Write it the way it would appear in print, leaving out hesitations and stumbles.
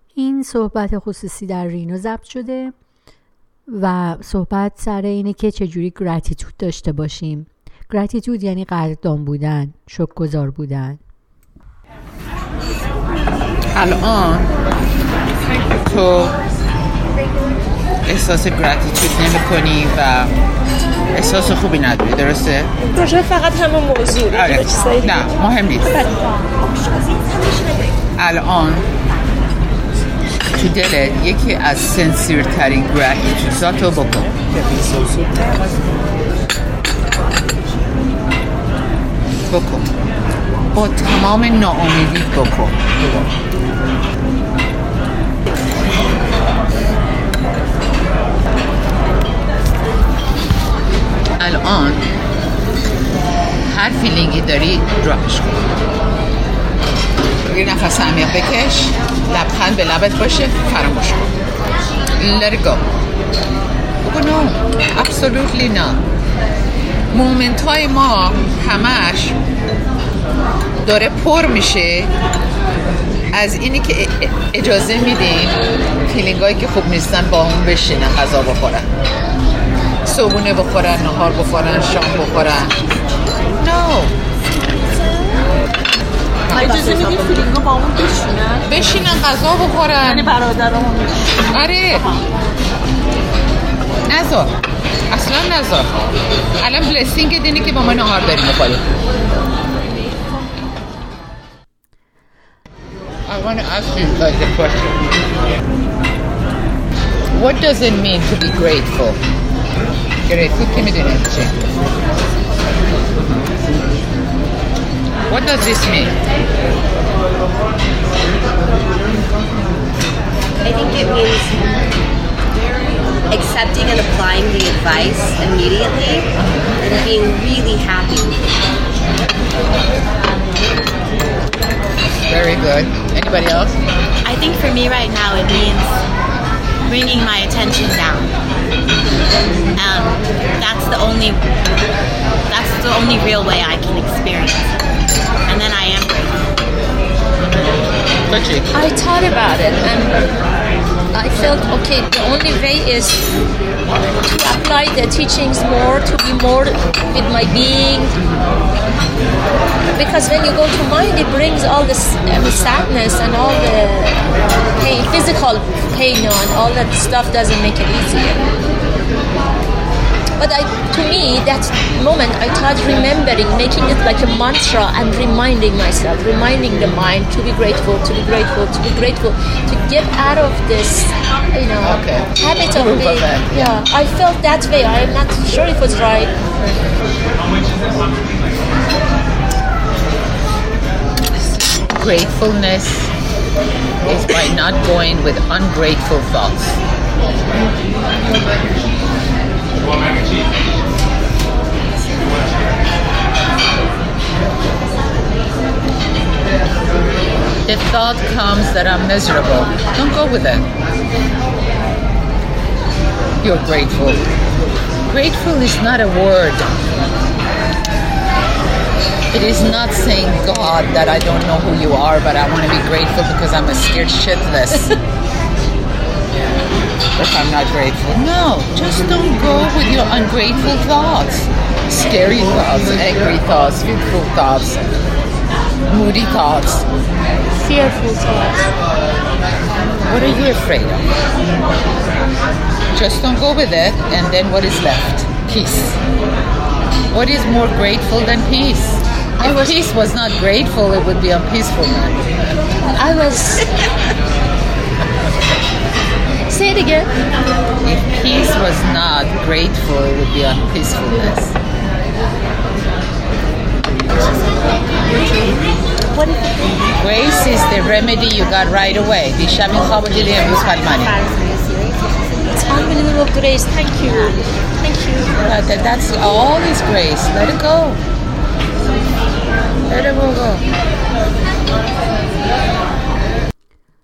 این صحبت خصوصی در رینو ضبط شده و صحبت سر اینه که چجوری گراتیتود داشته باشیم. گراتیتود یعنی قدردان بودن، شکرگزار بودن. الان تو احساس گراتیتود نمی کنی و احساس خوبی نداری، درسته؟ پروژه فقط همون موضوع نه مهم نیست. الان تو دلت یکی از سنسیرترین گراتیتوداتو بکن. با تمام ناامیدی بکن. الان هر فیلینگی داری دراپش کن. یه نفس عمیق بکش، لبخند به لبت باشه، فراموش کن. Let it go. بگو no, absolutely not. مومنت های ما همش داره پر میشه از اینی که اجازه میدیم فیلینگ هایی که خوب نیستن با همون بشینن، غذا بخورن، صبحونه بخورن، نهار بخورن، شام بخورن. no. اجازه میدیم فیلینگ ها با همون بشینن غذا بخورن. یعنی برادرامون آره نذار، اصلا نذار. الان بلسینگ دینی که با ما نهار داریم بخوریم. I want to ask you a question. What does it mean to be grateful? Grateful که میدونی چی؟ What does this mean? I think it means accepting and applying the advice immediately and being really happy. Very good. Anybody else? I think for me right now it means bringing my attention down. That's the only real way I can experience it. And then I am grateful. I thought about it and I felt okay, the only way is to apply the teachings more, to be more with my being, because when you go to mind it brings all this sadness and all the pain, physical pain, and all that stuff doesn't make it easier. But to me, that moment, I thought remembering, making it like a mantra and reminding myself, reminding the mind to be grateful, to be grateful, to be grateful, to get out of this, habit of being. Yeah, I felt that way. I'm not sure it was right. Gratefulness is by not going with ungrateful thoughts. If thought comes that I'm miserable, don't go with it. You're grateful. Grateful is not a word. It is not saying, God, that I don't know who you are, but I want to be grateful because I'm a scared shitless. If I'm not grateful. No, just don't go with your ungrateful thoughts. Scary thoughts, angry thoughts, fearful thoughts, moody thoughts. Fearful thoughts. What are you afraid of? Just don't go with it, and then what is left? Peace. What is more grateful than peace? If peace was not grateful, it would be unpeaceful. Say it again. If peace was not grateful, it would be unpeacefulness. Grace is the remedy you got right away. دیشب این خواب دیدی امروز حال منی. It's unbelievable grace. Thank you. Thank you. That's all is grace. Let it go. Let it go.